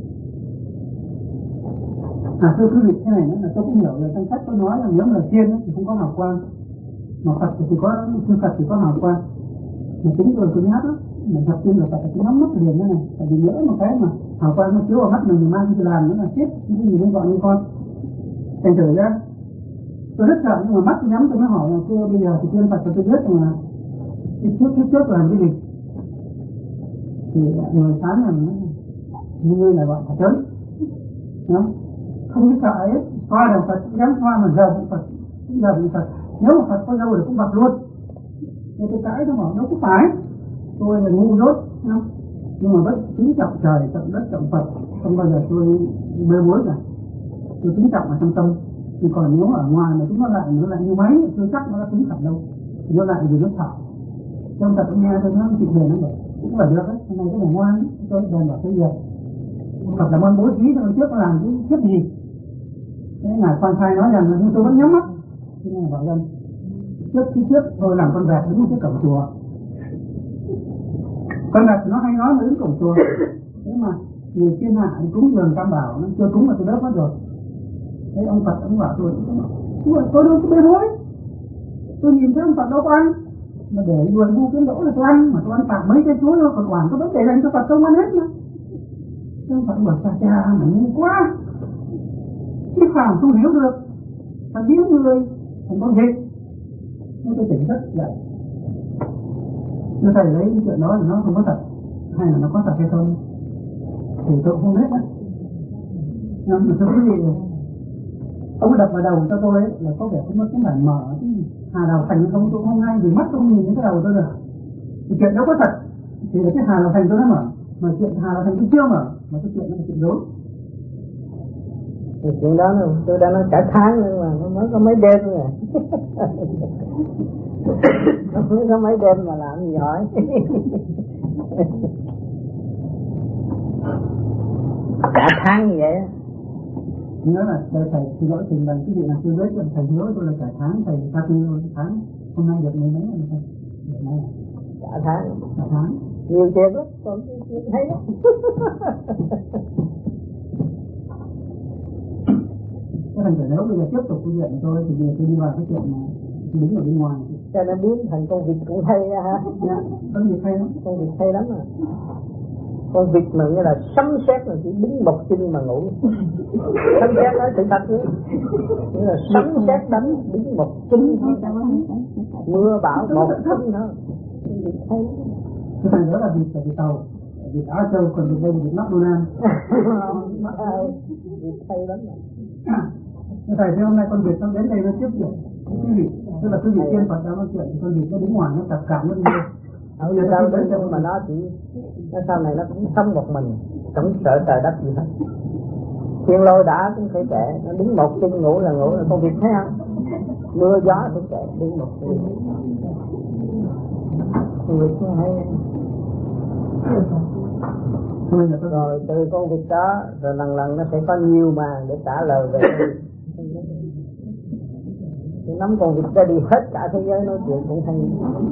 thưa quý vị thế này nữa là tôi cũng hiểu là trong sách có nói là nếu mà là tiên thì không có hào quang, mà Phật thì có tiên Phật thì có hào quang. Mà tính rồi tôi nhát đó, mình thật tiên là Phật thì nhắm mắt liền thế này, tại vì nhỡ một cái mà hào quang nó chiếu vào mắt mình mang đi làm nữa là chết, cái gì nên gọi như con. Thành thử ra tôi rất sợ, nhưng mà mắt nhắm tôi mới hỏi là thưa bây giờ thì tiên Phật tôi biết rằng là cái trước làm cái gì thì người phán là như là gọi Phật lớn, không biết sợ ấy, xoa đầu Phật, dám xoa mà giờ bị Phật, nếu mà Phật có dâu thì cũng bật luôn. Nên tôi cãi nó bảo nó cũng phải, tôi là ngu dốt, không? Nhưng mà vẫn kính trọng trời, trọng đất, trọng Phật, không bao giờ tôi bê bối cả. Tôi kính trọng ở trong tâm, thì còn nếu ở ngoài mà chúng nó lại như máy, tôi chắc nó đã kính trọng đâu, thì nó lại vì nó sợ. Trong tập nghe tôi nó chịu về nó bảo cũng là được đấy, hôm nay có thể ngoan, tôi đền bảo cái gì. Phật là môn bố trí cho trước nó làm cái kiếp gì. Thế ngài quan khai nói rằng là tôi vẫn nhắm mắt. Thế ngài bảo rằng trước tôi làm con vẹt đứng trước cổng chùa. Con vẹt nó hay nói mà đứng cổng chùa. Thế mà người thiên hạ thì cúng dường Tam Bảo, nó chưa cúng mà tôi đớp mất rồi. Thế ông Phật ông bảo tôi đâu có bê bối. Tôi nhìn thấy ông Phật đâu có ăn. Mà để người ngu cái lỗ là tôi ăn, mà tôi ăn tạm mấy cái chuối thôi, còn hoàn có đất để dành cho Phật không ăn hết mà. Ông Phật bảo cha mà ngu quá. Cái phàm không hiểu được, thành biến người, thành con vịt. Nên tôi tỉnh thức dậy. Nếu thầy lấy cái chuyện đó thì nó không có thật, hay là nó có thật hay không thì tôi cũng không biết đấy. Nhưng mà tôi cái gì ông đập vào đầu cho tôi ấy, là có vẻ nó cũng phải mở hà đào thành không, tôi không hay vì mắt tôi không nhìn thấy cái đầu tôi được. Thì chuyện đó có thật thì là cái hà đào thành tôi đã mở, mà chuyện hà đào thành tôi chưa mở, mà cái chuyện đó là chuyện dối. Thì chuyện đó tôi đã nói cả tháng nữa mà nó mới có mấy đêm rồi. Nó mới có mấy đêm mà làm gì hỏi. Cả tháng như vậy. Nhớ là thầy xin lỗi trình bày cái gì là chưa biết, thầy nhớ tôi là cả tháng, thầy ta tin tháng hôm nay được mấy mấy rồi thầy. Cả tháng. Nhiều chuyện lắm, còn thấy lắm. Cái thành nếu bây giờ tiếp tục câu chuyện của tôi thì bây giờ tôi đi vào cái chuyện mà đứng ở bên ngoài. Cho nên biến thành con vịt cũng hay ha. Dạ, con vịt hay lắm. Con vịt hay lắm à. Con vịt mà như là sấm sét là chỉ đứng một chân mà ngủ. Sấm sét nói sự thật nữa. Như là sấm sét đánh đứng một chân. Mưa bão một chân nữa. Vịt hay lắm. Cái thành đó là vịt tàu. Vịt Á Châu, còn vịt đây là vịt McDonald. Vịt hay lắm à. Thầy thế hôm nay con vịt nó đến đây nó tiếp chuyện cái vịt, tức là cái vịt tiên Phật đang nói chuyện, con vịt nó đứng ngoài nó tập cảm nó đi đâu. Ở giờ đâu đến đâu mà nó chỉ nó sau này nó cũng sống một mình, không sợ trời đất gì hết. Thiên lôi đã cũng phải kệ, nó đứng một chân ngủ là con vịt thấy không? Mưa gió cũng kệ, đứng một chân. Con vịt nó hay. Rồi từ con vịt đó rồi lần nó sẽ có nhiều màn để trả lời về. Thì nắm con vịt ra đi hết cả thế giới nói chuyện cũng hay.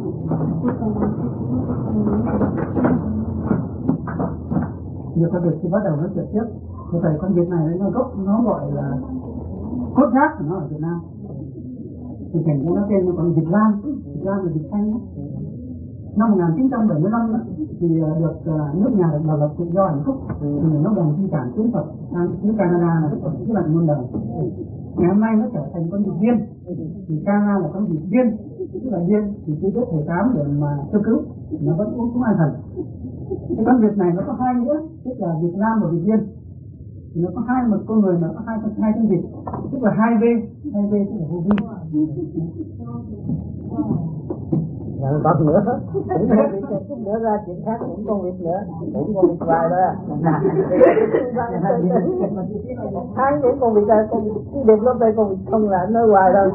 Nhiều con vịt thì bắt đầu nói chuyện tiếp. Thì thầy con vịt này nó gốc nó gọi là cốt gác của nó ở Việt Nam. Thì thành ra nó tên nó còn vịt Lan là vịt xanh. Năm 1975 đó, thì được nước nhà được độc lập tự do Hàn Quốc, thì nó bằng di sản tiếng Phật sang tiếng Canada là Phật cái bản muôn đời. Ngày hôm nay nó trở thành con vịt viên, thì Canada là con vịt viên, tức là viên thì chỉ biết thầy tám để mà sơ cứu, nó vẫn cũng an thần. Cái con Việt này nó có hai nữa, tức là Việt Nam và Việt Viên. Thì nó có một con người mà có hai con Việt, tức là 2V tức là vô vi. Còn nữa, cũng con Việt chút nữa ra chuyện khác, cũng con Việt nữa, cũng con Việt hoài đó. Tháng những con Việt ra, con Việt lắm đây, con Việt không là nói hoài đâu.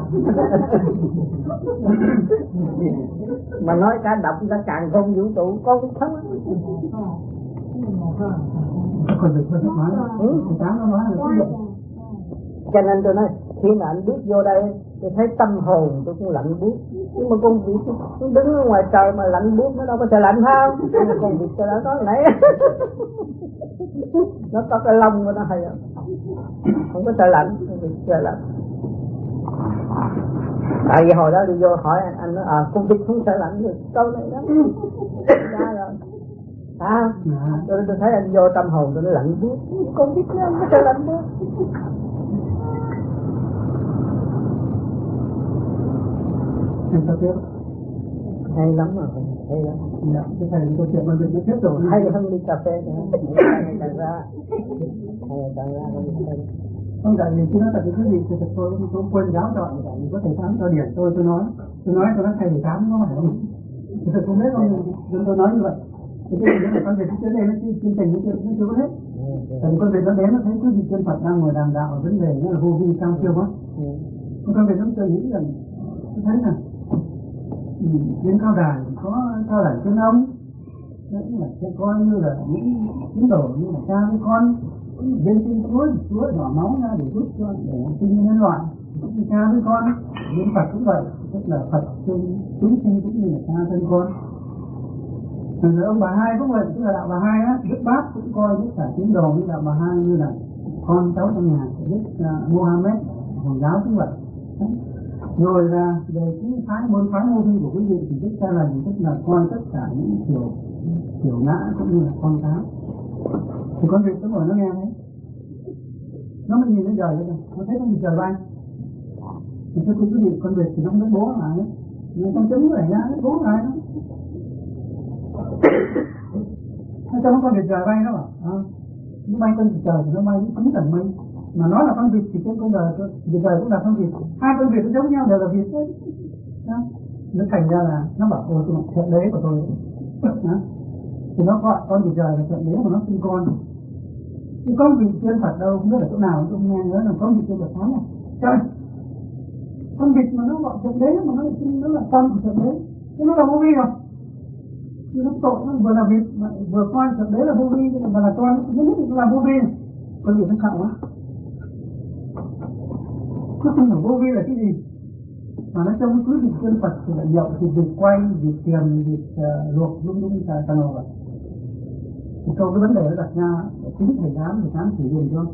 Mà nói cả đọc ra càng không vũ trụ, con Việt không. Còn được hơn nói, thầy tám nó nói là cái gì? Cho nên tôi nói, khi mà anh bước vô đây, tôi thấy tâm hồn tôi cũng lạnh buốt. Nhưng mà con Việt nó đứng ở ngoài trời mà lạnh buốt, nó đâu có trời lạnh không? Nhưng mà con Việt tôi đã nói nãy nó có cái lông của nó hay không có trời lạnh, con Việt trời lạnh. Tại vì hồi đó đi vô hỏi anh nói con Việt không sợ lạnh thì câu này đó ra rồi. Tôi thấy anh vô tâm hồn tôi nó lạnh buốt, con Việt nó không có trời lạnh buốt. Hay lắm rồi, hay lắm. Dạ, cái thầy câu chuyện mà Việt nó tiếp tục hay hơn đi cà phê nữa, càng ra. Không, tại vì khi nói tại vì cái gì thì thật tôi quên giáo chọn, tại vì có thầy tám cho điểm tôi nói thầy tám nó phải không? Thì không biết không, tôi nói như vậy. Thì cái gì là con Việt trước đây nó chương trình nó chưa có hết. Tại vì con Việt nó đến nó thấy cái gì chân Phật đang ngồi đàm đạo ở vấn đề nó là vô vi cao siêu quá. Con Việt nó chưa nghĩ rằng tôi thấy là đến cao đài có cao đài chân ông, nó cũng là sẽ coi như là những tín đồ như là cha với con bên trên suối đỏ máu ra để giúp cho để sinh nhân loại, cha với con bên Phật cũng vậy, tức là Phật chúng sinh cũng như là cha thân con. Rồi ông bà Hai cũng vậy, tức là đạo bà Hai á, Đức Bác cũng coi tất cả tín đồ như đạo bà Hai như là con cháu trong nhà của Đức Mohammed, Hồi giáo cũng vậy. Rồi là về cái môn phái vô vi của quý vị thì tức là gì, tức là coi tất cả những kiểu ngã cũng như là con cái. Thì con Việt nó ngồi nó nghe thấy, nó mới nhìn đến trời đấy, nó thấy nó nhìn trời bay. Thì thưa quý vị, con Việt thì nó không biết bố lại ấy, nhưng con trứng này ra bố lại đó. Nó trong con Việt trời bay nó bảo, nó bay con trời thì nó bay đến 9 tầng mây. Mà nói là con Việt thì trên con đời cũng là con Việt, hai con Việt nó giống nhau đều là Việt hết. Nó thành ra là nó bảo ôi tôi thượng đế của tôi thì nó gọi con Việt trời là thượng đế mà nó sinh con. Nhưng con Việt trên Phật đâu không biết là chỗ nào, tôi không nghe nhớ là con Việt trên Phật nói này trời, con Việt mà nó gọi thượng đế mà nó là con của thượng đế thì nó là vô vi rồi. Nó tội, nó vừa là Việt mà vừa coi thượng đế là vô vi mà là con nó nhất định là vô vi. Con Việt nó khạo quá. Nó không hiểu vô vi là cái gì, mà nó trong cái việc chân Phật thì là nhậu thì việc quay, việc thiền, việc luộc lung cả ngầu vậy. Thì câu cái vấn đề nó đặt ra chính thầy tám chỉ dùng cho.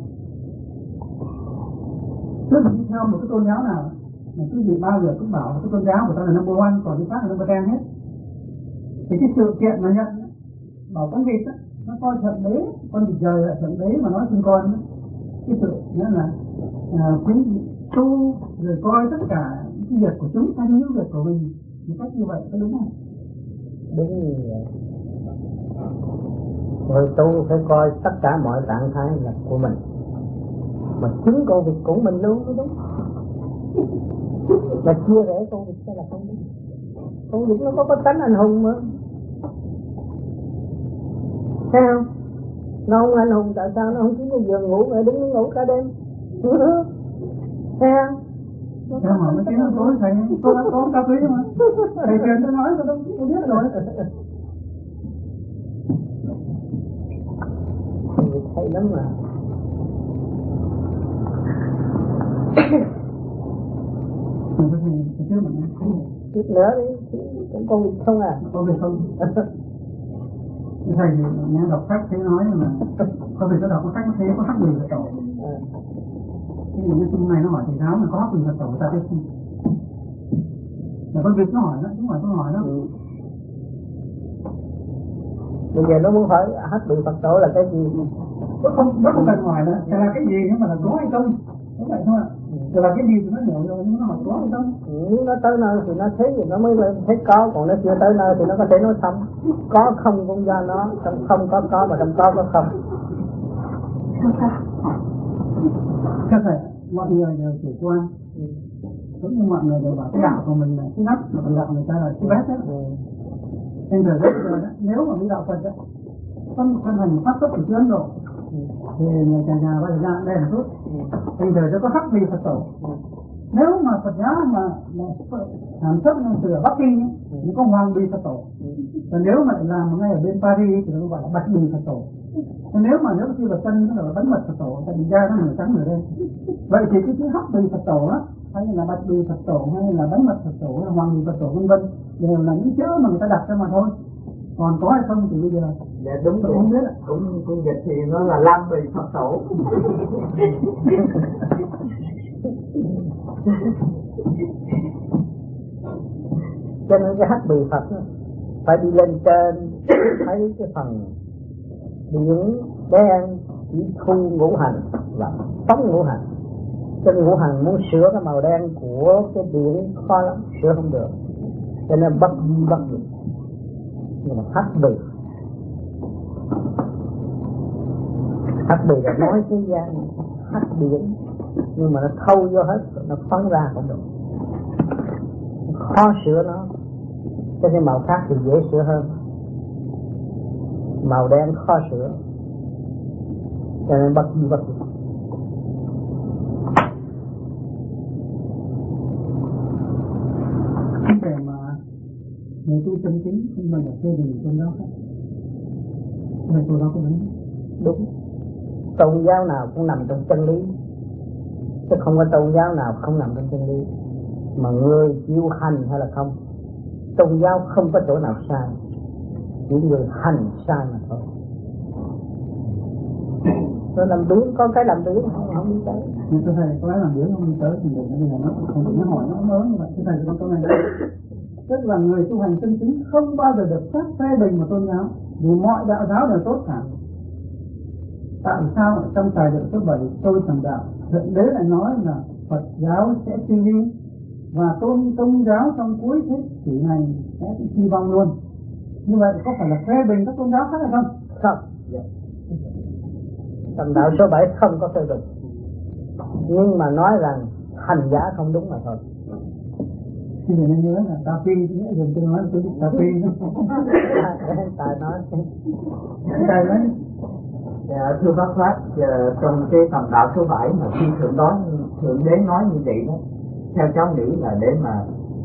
Tức là đi theo một cái tôn giáo nào, mà cái gì bao giờ cũng bảo cái tôn giáo của ta là number one, còn cái khác là number 10 hết. Thì cái sự kiện mà nhận bảo con Việt á, nó coi thượng đế, con Việt trời là thượng đế mà nói sinh con, cái sự nghĩa là quý vị tu rồi coi tất cả cái việc của chúng ta như việc của mình một cách như vậy có đúng không? Đúng như vậy. Người tu phải coi tất cả mọi trạng thái là của mình, mà chính công việc của mình luôn mới đúng. Mà chia rẽ công việc sẽ là không đúng. Công việc nó có tánh anh hùng mà, thấy không? Nó không anh hùng tại sao nó không kiếm cái giường ngủ để đứng ngủ cả đêm? Thấy không? Sao mà mấy cái nó tối thầy có cà phê mà thầy truyền tôi nói tôi biết rồi. Hay lắm mà. Chút nữa đi, cũng con việc không à? Con việc không. Thầy thì nghe đọc sách thấy nói là con việc nó đọc có sách nó thấy có hắc bì Phật tổ. Cái gì như chung này nó hỏi thầy giáo mà có hắc bì Phật tổ ta biết không? Là con việc nó hỏi đó, đúng rồi con hỏi đó. Bây giờ nó muốn hỏi hắc bì Phật tổ là cái gì? Nó không cần hỏi là cái gì nhưng mà là có hay không? Đúng vậy thôi ạ. Rồi là cái gì thì nó hiểu rồi, nhưng nó hỏi có hay không? Nếu nó tới nơi thì nó thấy thì nó mới thấy có, còn nó chưa tới nơi thì nó có thể nói không. Có không cũng do nó, trong không có mà trong có không. Chắc là mọi người đều chủ quan. Giống như mọi người đều bảo cái đạo của mình là cái nắp, mà đạo người ta là cái bét đó. Nên thời đấy giờ đó, nếu mà cái đạo Phật đó, không hành phát xuất từ Ấn Độ, thì người nhà bây giờ đây là tốt. Bây giờ nó có hắc bì Phật tổ. Nếu mà Phật giáo mà sản xuất từ Bắc Kinh thì có hoàng bì Phật tổ. Còn nếu mà làm ngay ở bên Paris thì nó gọi là bạch bì Phật tổ. Còn nếu khi vào chân nó là bánh mật Phật tổ, tại vì da nó nửa trắng nửa đen. Vậy thì cái chữ hắc bì Phật tổ á, hay là bạch bì Phật tổ, hay là bánh mật Phật tổ, hay là hoàng bì Phật tổ vân vân, đều là những chữ mà người ta đặt ra mà thôi. Còn có hay không thì bây giờ dạ đúng rồi, không biết. Cũng dịch thì nó là lam bì Phật tổ. Cho nên cái hắc bì Phật đó, phải đi lên trên thấy cái phần biển đen chỉ thu ngũ hành và phóng ngũ hành. Trên ngũ hành muốn sửa cái màu đen của cái biển khó lắm, sửa không được, cho nên bất diệt. Nhưng mà hắc bì là nói cái gian hắc biển, nhưng mà nó thâu vô hết, nó phóng ra không được, khó sửa nó. Cái màu khác thì dễ sửa hơn, màu đen khó sửa, cho nên bất diệt. Vấn đề mà người tu chân chính không bao giờ phê bình tôn giáo khác. Người tôn giáo có đúng. Đúng. Tôn giáo nào cũng nằm trong chân lý, chứ không có tôn giáo nào không nằm trong chân lý. Mà người chịu hành hay là không, tôn giáo không có chỗ nào sai, chỉ người hành sai mà thôi. Rồi làm biến, có cái làm biến không đi tới. Nhưng tôi thầy có cái làm biến không đi tới thì bây giờ nó không được, nó hỏi nó mới như vậy. Tôi thầy có câu này đấy. Tức là người tu hành chân chính không bao giờ được phép phê bình một tôn giáo, vì mọi đạo giáo đều tốt cả. Tại sao trong tài liệu số 7 tôi thành đạo Thượng Đế lại nói là Phật giáo sẽ suy vi và tôn giáo trong cuối thế kỷ này sẽ bị suy vong luôn. Như vậy có phải là phê bình các tôn giáo khác hay không? Không. Thành đạo số 7 không có phê bình, nhưng mà nói rằng hành giả không đúng mà thôi. Thì nên nhớ là ta phi, dùng tôi nói là tôi biết ta phi. Tài nói. Tài nói. Thưa bác Pháp, trong cái tầm đạo số 7 mà khi Thượng Đế nói như vậy đó, theo cháu nghĩ là để mà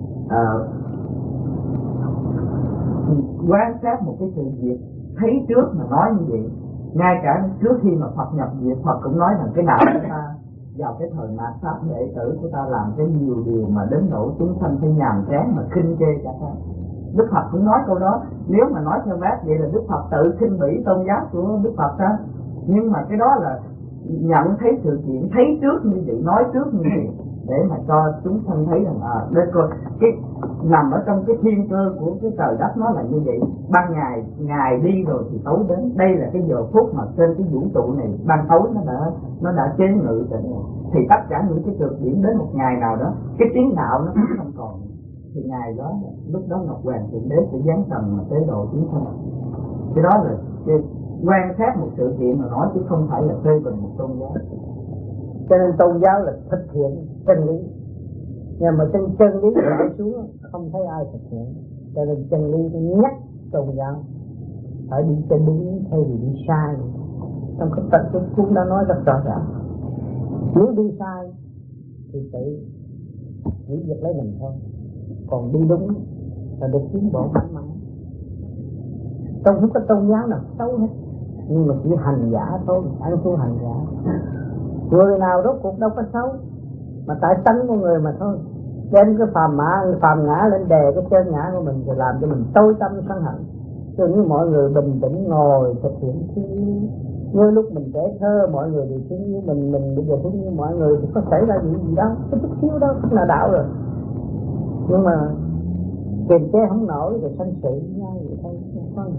quan sát một cái sự việc, thấy trước mà nói như vậy. Ngay cả trước khi mà Phật nhập diệt, Phật cũng nói rằng cái đạo của ta vào cái thời mạt Pháp đệ tử của ta làm cái nhiều điều mà đến nỗi chúng sanh phải nhàm chán mà khinh chê cả ta. Đức Phật cũng nói câu đó. Nếu mà nói theo bác vậy là Đức Phật tự khinh bỉ tôn giáo của Đức Phật đó. Nhưng mà cái đó là nhận thấy sự kiện, thấy trước như vậy, nói trước như vậy, để mà cho chúng sanh thấy rằng đây coi cái nằm ở trong cái thiên cơ của cái trời đất nó là như vậy. Ban ngày đi rồi thì tối đến. Đây là cái giờ phút mà trên cái vũ trụ này ban tối nó đã chế ngự rồi. Thì tất cả những cái trượt điểm đến một ngày nào đó cái tiếng đạo nó không còn, thì ngày đó lúc đó Ngọc Hoàng Thượng Đế sẽ giáng trần mà tế độ chúng sanh. Cái đó là cái quan sát một sự kiện mà nói chứ không phải là phê bình một tôn giáo. Cho nên tôn giáo là thực hiện chân lý, nhưng mà chân lý lại xuống không thấy ai thực hiện. Cho nên chân lý nhắc tôn giáo phải đi cho đúng thay vì đi sai. Trong cái tận cái cuốn đã nói rất rõ ràng, nếu đi sai thì tự hủy diệt lấy mình thôi, còn đi đúng là được tiến bộ mạnh mẽ. Không có tôn giáo nào xấu hết, nhưng mà chỉ hành giả thôi, ăn tu hành giả. Người nào rốt cuộc đâu có xấu, mà tại tánh của người mà thôi. Đem cái phàm ngã lên đè cái chân ngã của mình, rồi làm cho mình tối tâm sân hận. Chứ như mọi người bình tĩnh ngồi thực hiện thiên, như lúc mình trẻ thơ mọi người đều thương như mình bây giờ thương như mọi người thì có xảy ra gì đâu, cái chút xíu đó cũng là đạo rồi. Nhưng mà kiềm chế không nổi rồi sanh sự nhau vậy thôi, không có gì.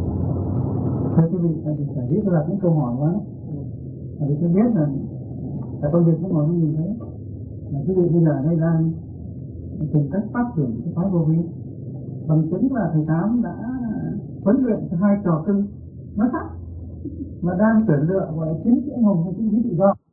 Thưa quý vị, phải biết là những câu hỏi quá. Vì tôi biết là Tại công việc nó ngồi như thế. Mà quý vị bây giờ đây đang tìm cách phát triển cái phái vô vi. Bằng chứng là thầy Tám đã huấn luyện cho 2 trò cưng nó sắc mà đang tuyển lựa gọi là chính sĩ anh hùng hay chính sĩ tự do.